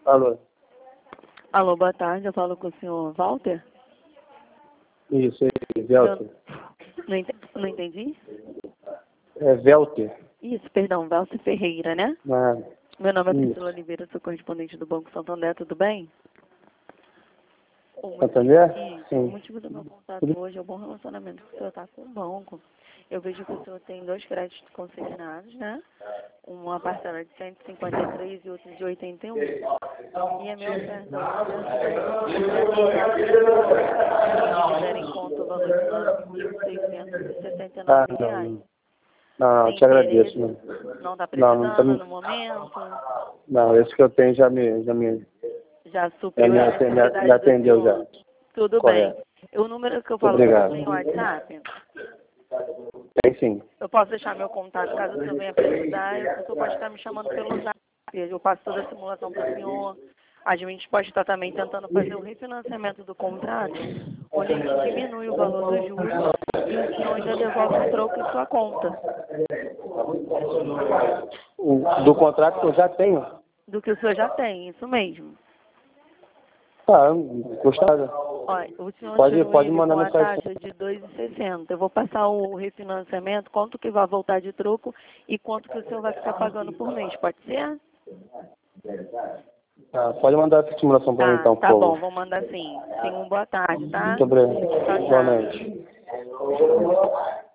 Alô? Alô, boa tarde. Eu falo com o senhor Walter? Isso, é Velter. Não entendi? É Velter. Isso, perdão, Walter Ferreira, né? Ah, Meu nome é isso. Priscila Oliveira, sou correspondente do Banco Santander, tudo bem? Santander? O Sim. motivo do meu contato hoje é o bom relacionamento que o senhor está com o banco. Eu vejo que o senhor tem 2 créditos consignados, né? Uma parcela de 153 e outra de 81. E a minha oferta hoje é se der em conta o valor de R$ 9.669. Não, te agradeço. Não está precisando no momento? Não, esse que eu tenho já supriu me a necessidade me atendeu do já. senhor? Tudo Correto. bem. O número que eu falo Obrigado. tem WhatsApp? Tem sim. Eu posso deixar meu contato caso o senhor venha precisar. O senhor pode estar me chamando pelo Zap. Eu passo toda a simulação para o senhor. A gente pode estar também tentando fazer o refinanciamento do contrato, onde a gente diminui o valor dos juros e o senhor ainda devolve o troco em sua conta. Do contrato que eu já tenho? Do que o senhor já tem, isso mesmo. Ah, gostado. Olha, o senhor Pode mandar com a mensagem. taxa de 2,60. Eu vou passar o refinanciamento, quanto que vai voltar de troco e quanto que o senhor vai ficar pagando por mês, pode ser? Ah, pode mandar essa simulação para mim então, por Tá favor. bom, vou mandar sim. Tenha uma boa tarde, tá? Muito obrigado. Tchau, tchau. Igualmente.